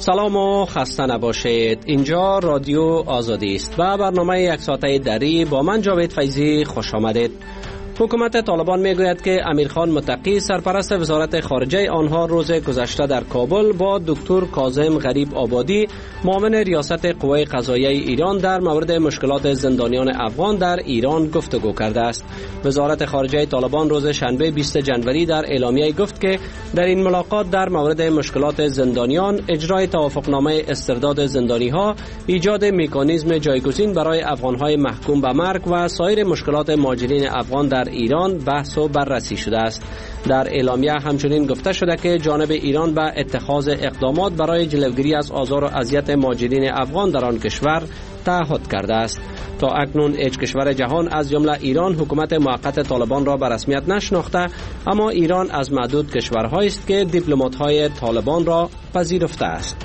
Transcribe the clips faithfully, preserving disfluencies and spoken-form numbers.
سلام و خسته نباشید. اینجا رادیو آزادی است و برنامه یک ساعته دری با من جاوید فیضی خوش آمدید. حکومت طالبان میگوید که امیرخان متقی سرپرست وزارت خارجه آنها روز گذشته در کابل با دکتر کاظم غریب آبادی معاون ریاست قوای قضاییه ایران در مورد مشکلات زندانیان افغان در ایران گفتگو کرده است. وزارت خارجه طالبان روز شنبه بیست جنوری در اعلامیه گفت که در این ملاقات در مورد مشکلات زندانیان، اجرای توافقنامه استرداد زندانی‌ها، ایجاد مکانیزم جایگزین برای افغان‌های محکوم به مرگ و سایر مشکلات مهاجرین افغان در ایران بحث و بررسی شده است. در اعلامیه همچنین گفته شده که جانب ایران به اتخاذ اقدامات برای جلوگیری از آزار و اذیت مهاجرین افغان در آن کشور تعهد کرده است. تا اکنون هیچ کشور جهان از جمله ایران حکومت موقت طالبان را به رسمیت نشناخته، اما ایران از معدود کشورهایی است که دیپلمات‌های طالبان را پذیرفته است.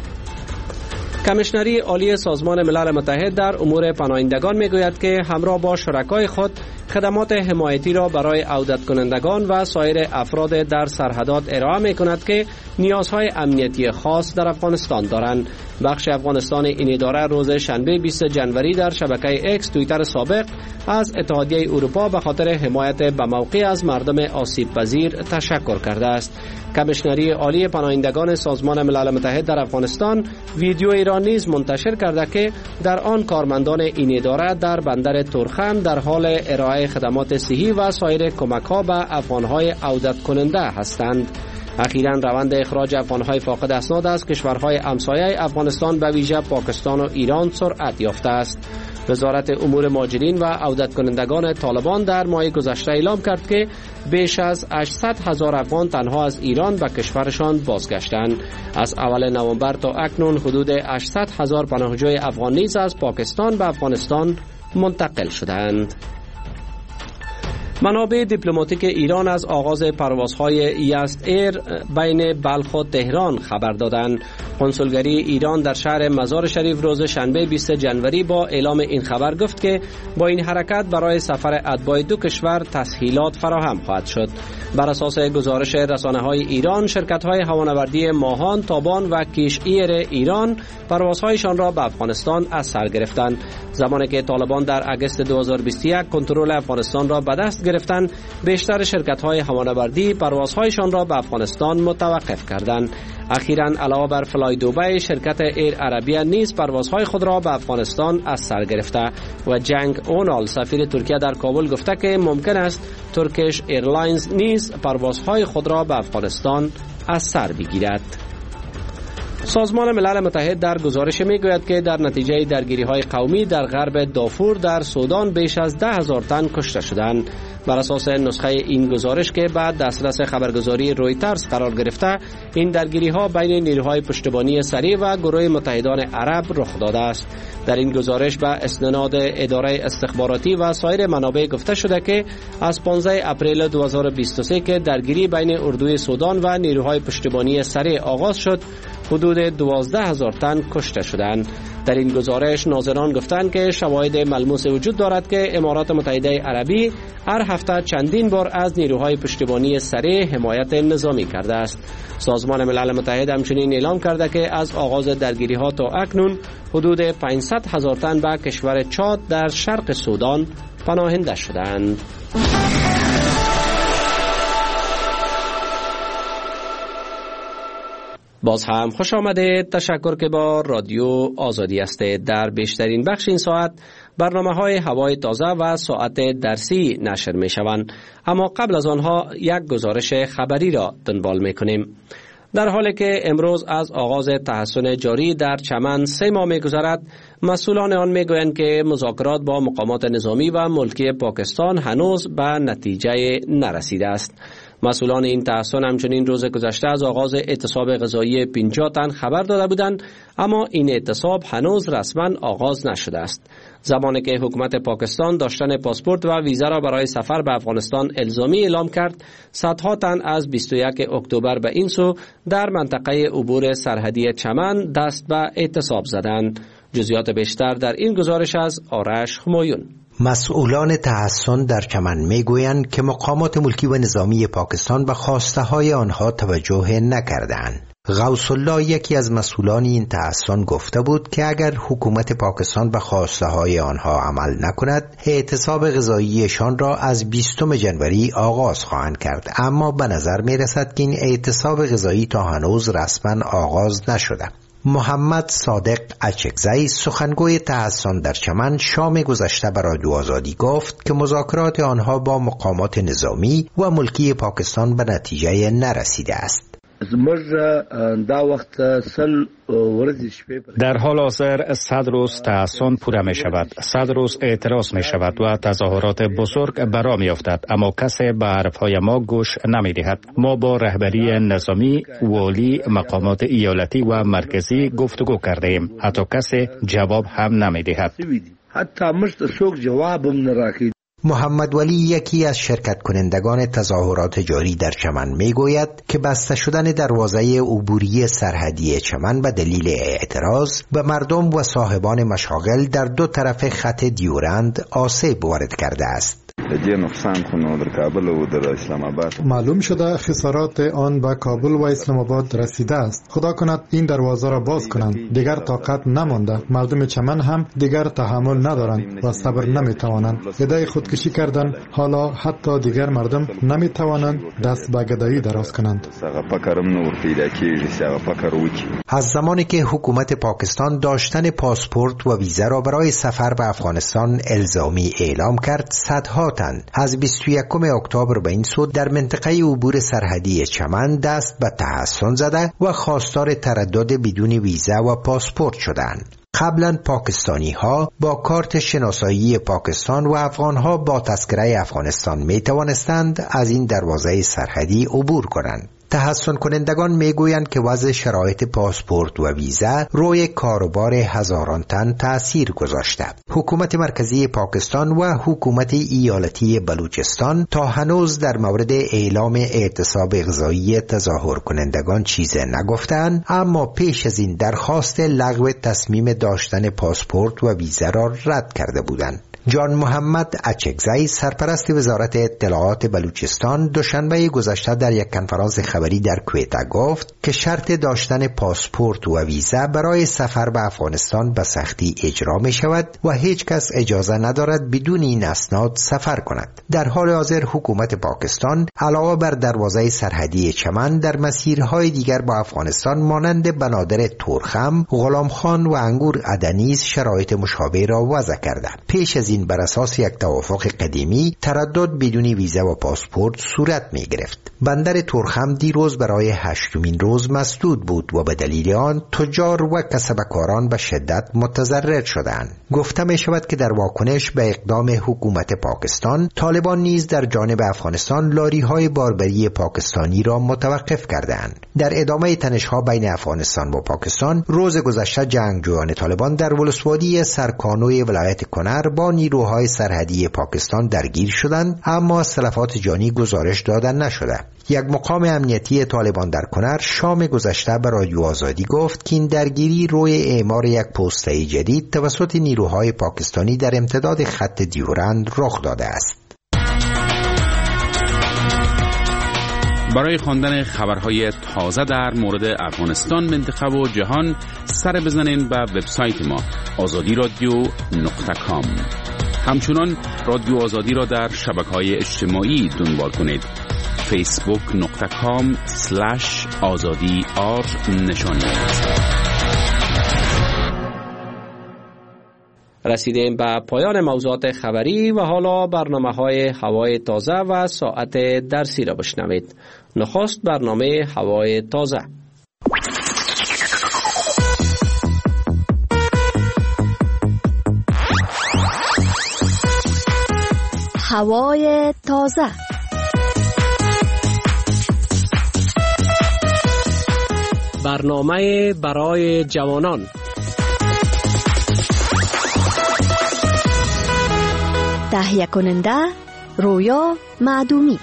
کمیشنری عالی سازمان ملل متحد در امور پناهندگان میگوید که همراه با شرکای خود خدمات حمایتی را برای عودت کنندگان و سایر افراد در سرحدات ارائه می کند که نیازهای امنیتی خاص در افغانستان دارند. بخش افغانستان این اداره روز شنبه بیست جنوری در شبکه اکس توییتر سابق از اتحادیه اروپا به خاطر حمایت به موقع از مردم آسیب پذیر تشکر کرده است. کمیشنری عالی پناهندگان سازمان ملل متحد در افغانستان ویدیویی را نیز منتشر کرده که در آن کارمندان این اداره در بندر تورخم در حال ارائه خدمات صحی و سایر کمک‌ها به افغان‌های عودت کننده هستند. اخیراً روند اخراج افغان‌های فاقد اسناد از کشورهای همسایه افغانستان به ویژه پاکستان و ایران سرعت یافته است. وزارت امور مهاجرین و عودت کنندگان طالبان در ماه گذشته اعلام کرد که بیش از هشتصد هزار افغان تنها از ایران به کشورشان بازگشتند. از اول نوامبر تا اکنون حدود هشتصد هزار پناهجوی افغان نیز از پاکستان به افغانستان منتقل شدند. منابع دیپلماتیک ایران از آغاز پروازهای یزد ایر بین بلخ و تهران خبر دادند. کنسولگری ایران در شهر مزار شریف روز شنبه بیست جنوری با اعلام این خبر گفت که با این حرکت برای سفر اتباع دو کشور تسهیلات فراهم خواهد شد. بر اساس گزارش رسانه‌های ایران، شرکت‌های هوانوردی ماهان، تابان و کیش ایر ایران پروازهایشان را به افغانستان از سر گرفتند. زمانی که طالبان در آگوست دو هزار و بیست و یک کنترل افغانستان را به دست گرفتند، بیشتر شرکت‌های هوانوردی پروازهایشان را به افغانستان متوقف کردند. اخیراً علاوه بر فلای دوبی، شرکت ایر عربیه نیز پروازهای خود را به افغانستان از سر گرفته و جنگ اونال سفیر ترکیه در کابل گفته که ممکن است ترکیش ایرلاینز نیز پروازهای خود را به افغانستان از سر بگیرد. سازمان ملل متحد در گزارش میگوید که در نتیجه درگیری‌های قومی در غرب دارفور در سودان بیش از ده هزار تن کشته شدند. بر اساس نسخه این گزارش که بعد دسترس خبرگزاری رویترز قرار گرفته، این درگیری‌ها بین نیروهای پشتیبانی سریع و گروه متحدان عرب رخ داده است. در این گزارش به استناد اداره استخباراتی و سایر منابع گفته شده که از پانزده اپریل دو هزار و بیست و سه که درگیری بین اردوی سودان و نیروهای پشتیبانی سریع آغاز شد، حدود دوازده هزار تن کشته شدند. در این گزارش ناظران گفتند که شواهد ملموس وجود دارد که امارات متحده عربی هر هفته چندین بار از نیروهای پشتیبانی سریع حمایت نظامی کرده است. سازمان ملل متحد همچنین اعلام کرده که از آغاز درگیری ها تا اکنون حدود پانصد هزار تن به کشور چاد در شرق سودان پناهنده شدند. باز هم خوش آمدید. تشکر که با رادیو آزادی هستید. در بیشترین بخش این ساعت برنامه های هوای تازه و ساعت درسی نشر می شوند، اما قبل از آنها یک گزارش خبری را دنبال می کنیم. در حالی که امروز از آغاز تحسن جاری در چمن سه ماه می گذرد، مسئولان آن می گویند که مذاکرات با مقامات نظامی و ملکی پاکستان هنوز به نتیجه نرسیده است. مسئولان این تحسن همچنین روز گذشته از آغاز اعتصاب غذایی پنجاه تن خبر داده بودند، اما این اعتصاب هنوز رسما آغاز نشده است. زمانی که حکومت پاکستان داشتن پاسپورت و ویزا را برای سفر به افغانستان الزامی اعلام کرد، صدها تن از بیست و یک اکتبر به این سو در منطقه عبور سرحدی چمن دست به اعتصاب زدند. جزئیات بیشتر در این گزارش از آرش همایون. مسئولان تحسن در چمن میگویند که مقامات ملکی و نظامی پاکستان به خواسته های آنها توجه نکردند. غوث الله یکی از مسئولان این تحصن گفته بود که اگر حکومت پاکستان به خواسته های آنها عمل نکند اعتصاب غذاییشان را از بیستم جنوری آغاز خواهند کرد، اما به نظر می رسد که این اعتصاب غذایی تا هنوز رسما آغاز نشده. محمد صادق اچکزی سخنگوی تحصن در چمن شام گذشته به رادیو آزادی گفت که مذاکرات آنها با مقامات نظامی و ملکی پاکستان به نتیجه نرسیده است. در حال حاضر صد روز تحصن پوره می شود، صد روز اعتراض می شود و تظاهرات بزرگ برا می افتد، اما کسی به حرفهای ما گوش نمی دهد. ما با رهبری نظامی، والی، مقامات ایالتی و مرکزی گفتگو کرده ایم، حتی کسی جواب هم نمی دهد. حتی مشت سوک جواب هم نراکید. محمد ولی یکی از شرکت کنندگان تظاهرات جاری در چمن می گوید که بسته شدن دروازه عبوری سرحدی چمن به دلیل اعتراض به مردم و صاحبان مشاغل در دو طرف خط دیورند آسیب وارد کرده است. معلوم شده خسارات آن به کابل و اسلام آباد رسیده است. خدا کند این دروازه را باز کنند. دیگر طاقت نمانده. مردم چمن هم دیگر تحمل ندارند و صبر نمیتوانند. گدای خودکشی کردن، حالا حتی دیگر مردم نمیتوانند دست به گدایی دراز کنند. از زمانی که حکومت پاکستان داشتن پاسپورت و ویزا را برای سفر به افغانستان الزامی اعلام کرد، صدها تن از بیست و یکم اکتبر به این سو در منطقه عبور سرحدی چمن دست به تحصن زده و خواستار تردد بدون ویزا و پاسپورت شدند. قبلا پاکستانی ها با کارت شناسایی پاکستان و افغان ها با تذکره افغانستان می توانستند از این دروازه سرحدی عبور کنند. تحصن کنندگان می گویند که وضع شرایط پاسپورت و ویزا روی کاروبار هزاران تن تأثیر گذاشته. حکومت مرکزی پاکستان و حکومت ایالتی بلوچستان تا هنوز در مورد اعلام اعتصاب غذایی تظاهر کنندگان چیزی نگفتند، اما پیش از این درخواست لغو تصمیم داشتن پاسپورت و ویزا را رد کرده بودند. جان محمد اچکزی سرپرست وزارت اطلاعات بلوچستان دوشنبه گذشته در یک کنفرانس خبری در کویتا گفت که شرط داشتن پاسپورت و ویزا برای سفر به افغانستان به سختی اجرا می شود و هیچ کس اجازه ندارد بدون این اسناد سفر کند. در حال حاضر حکومت پاکستان علاوه بر دروازه سرحدی چمن در مسیرهای دیگر با افغانستان مانند بنادر تورخم، غلامخان و انگور عدنیز شرایط مشابه را وضع کرده. پیش از این بر اساس یک توافق قدیمی تردد بدون ویزا و پاسپورت صورت می گرفت. بندر تورخم دیروز برای هشتمین روز مسدود بود و به دلیل آن تجار و کسبکاران به شدت متضرر شدند. گفته می شود که در واکنش به اقدام حکومت پاکستان، طالبان نیز در جانب افغانستان لاری های باربری پاکستانی را متوقف کردند. در ادامه تنش‌ها بین افغانستان و پاکستان، روز گذشته جنگجویان طالبان در ولسوالی سرکانوی ولایت کنر با نیروهای سرحدی پاکستان درگیر شدند، اما از تلفات جانی گزارش دادن نشده. یک مقام امنیتی طالبان در کنر شام گذشته به رادیو آزادی گفت که این درگیری روی اعمار یک پوسته جدید توسط نیروهای پاکستانی در امتداد خط دیورند رخ داده است. برای خواندن خبرهای تازه در مورد افغانستان، منطقه و جهان سر بزنین به وبسایت ما آزادی رادیو نقطه کام. همچنان رادیو آزادی را در شبکه‌های اجتماعی دنبال کنید. فیسبوک نقطه کام سلش آزادی آر نشان رسیدیم به پایان موضوعات خبری و حالا برنامه های هوای تازه و ساعت درسی را بشنوید. نخست برنامه هوای تازه. هوای تازه. برنامه برای جوانان. تهیه کننده رویا معدومی.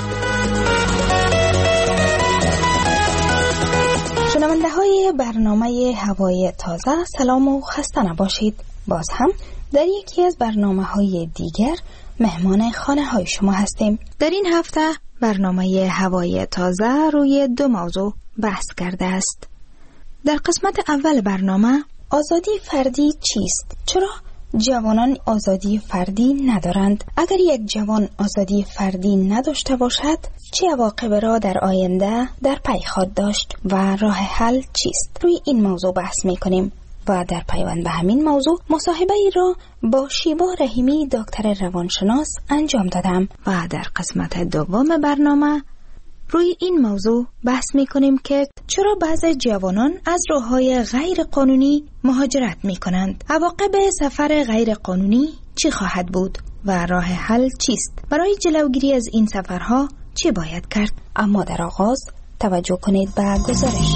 شنونده های برنامه هوای تازه، سلام و خسته نباشید. باز هم در یکی از برنامه های دیگر مهمان خانه های شما هستیم. در این هفته برنامه هوای تازه روی دو موضوع بحث کرده است. در قسمت اول برنامه آزادی فردی چیست؟ چرا جوانان آزادی فردی ندارند؟ اگر یک جوان آزادی فردی نداشته باشد چه عواقب را در آینده در پی خواهد داشت و راه حل چیست؟ روی این موضوع بحث می‌کنیم و در پیوند به همین موضوع مصاحبه ای را با شیبا رحیمی دکتر روانشناس انجام دادم و در قسمت دوم برنامه روی این موضوع بحث می‌کنیم که چرا بعضی جوانان از راه‌های غیر قانونی مهاجرت می‌کنند. عواقب سفر غیر قانونی چی خواهد بود و راه حل چیست؟ برای جلوگیری از این سفرها چه باید کرد؟ اما در آغاز توجه کنید به گزارش.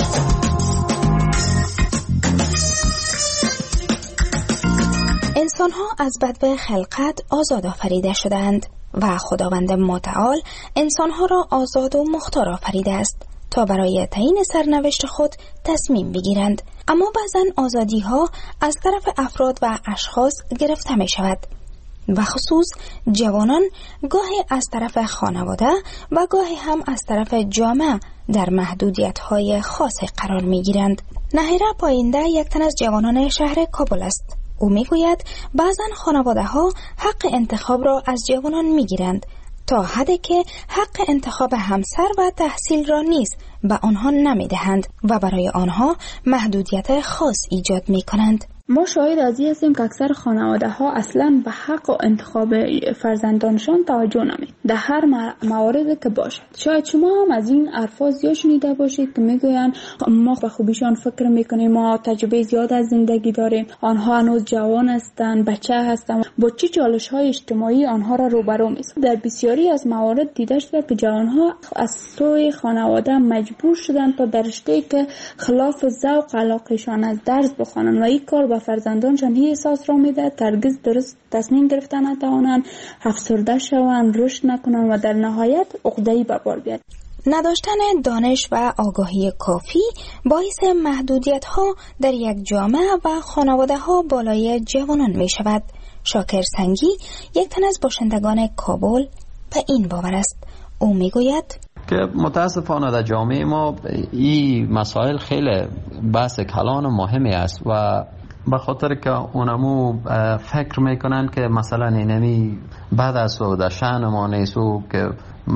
انسان‌ها از بدو خلقت آزاد آفریده شدند و خداوند متعال انسان‌ها را آزاد و مختار آفریده است تا برای تعیین سرنوشت خود تصمیم بگیرند. اما بعضن آزادی‌ها از طرف افراد و اشخاص گرفته می شود و خصوص جوانان گاهی از طرف خانواده و گاهی هم از طرف جامعه در محدودیت‌های خاصی قرار می‌گیرند. نهیره پاینده یک تن از جوانان شهر کابل است. او میگوید بعضن خانواده ها حق انتخاب را از جوانان میگیرند تا حدی که حق انتخاب همسر و تحصیل را نیز به آنها نمیدهند و برای آنها محدودیت خاص ایجاد میکنند. ما شاهد از این هستیم که اکثر خانواده ها اصلا به حق و انتخاب فرزندانشان توجه نمی در هر موارد که باشد. شاید شما هم از این حرفا زیاد شنیده باشید که میگوین ما به خوبیشان فکر میکنیم، ما تجربه زیاد از زندگی داریم، آنها هنوز جوان هستند، بچه هستند، با چه چالش های اجتماعی آنها را روبرو می‌سازد. در بسیاری از موارد دیده شده که جوانها از سوی خانواده مجبور شدند تا در رشته‌ای که خلاف ذوق علاقه‌شان است درس بخوانند و این کار به فرزندانشان هی احساس را میده که هرگز درست تصمیم گرفتن نتوانند، افسرده شوند، رشد نکنند و در نهایت عقده‌ای به بار بیاد. نداشتن دانش و آگاهی کافی باعث محدودیت ها در یک جامعه و خانواده ها بالای جوانان می شود. شاکر سنگی یک تن از باشندگان کابل به این باور است. او می گوید که متاسفانه در جامعه ما این مسائل خیلی بحث کلان و مهمی است و به خاطر که اونمو فکر میکنن که مثلا اینمی بعد از و در شأن ما نیست و که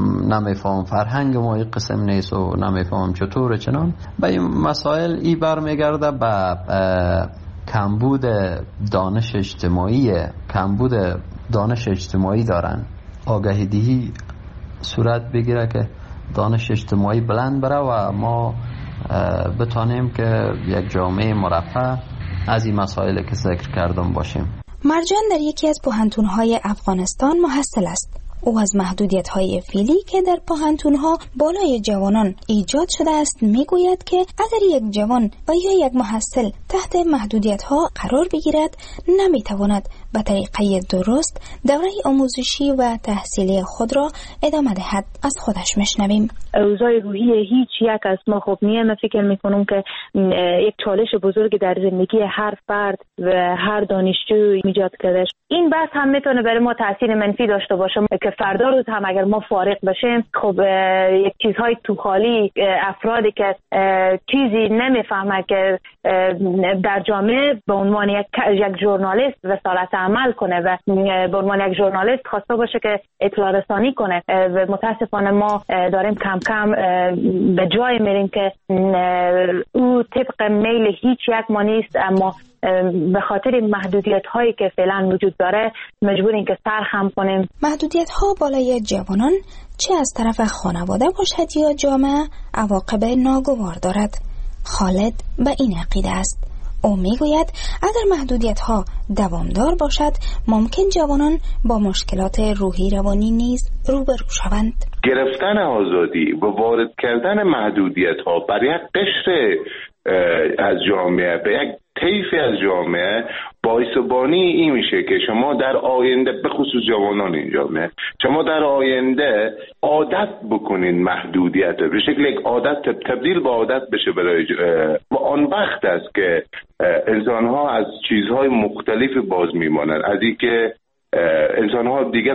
نمیفهم فرهنگ ما این قسم نیست و نمیفهم چطور چنان به این مسائل ای برمیگرده به کمبود دانش اجتماعی کمبود دانش اجتماعی دارن. آگاهی دهی صورت بگیره که دانش اجتماعی بلند بره و ما بتانیم که یک جامعه مرفه از این مسائل که ذکر کردم باشیم. مرجان در یکی از پوهنتون‌های افغانستان محصل است. او از محدودیت‌های فعلی که در پوهنتون‌ها بالای جوانان ایجاد شده است میگوید که اگر یک جوان و یا یک محصل تحت محدودیت‌ها قرار بگیرد نمیتواند به طریقه درست دوره آموزشی و تحصیلی خود را ادامه دهد. از خودش میشنویم. اوضاع روحی هیچ یک از ما خوب نیست. من فکر میکنم که یک چالش بزرگ در زندگی هر فرد و هر دانشجو ایجاد کرده. این بحث هم میتونه برای ما تاثیر منفی داشته باشه که فردا روز هم اگر ما فارغ بشیم خب یک چیزهای تو خالی افرادی که چیزی نمیفهمه که در جامعه به عنوان یک یک ژورنالیست رسالت عمل کنه و به عنوان یک ژورنالیست خواسته باشه که اطلاع رسانی کنه و متاسفانه ما داریم کم کم به جای میریم که او طبق میل هیچ یک ما نیست، اما به خاطر محدودیت هایی که فعلا وجود داره مجبوریم که سرخم کنیم. محدودیت ها بالای جوانان چه از طرف خانواده باشد یا جامعه عواقب ناگوار دارد. خالد به این عقیده است. او میگوید اگر محدودیت ها دوامدار باشد ممکن جوانان با مشکلات روحی روانی نیز روبرو شوند. گرفتن آزادی و وارد کردن محدودیت ها بر یک قشر از جامعه به یک طیفی از جامعه باعث و بانی این میشه که شما در آینده به خصوص جوانان این جامعه شما در آینده عادت بکنین محدودیت به شکل یک عادت تبدیل به عادت بشه برای و آن وقت است که انسان ها از چیزهای مختلفی باز میمانند، از اینکه انسان ها دیگه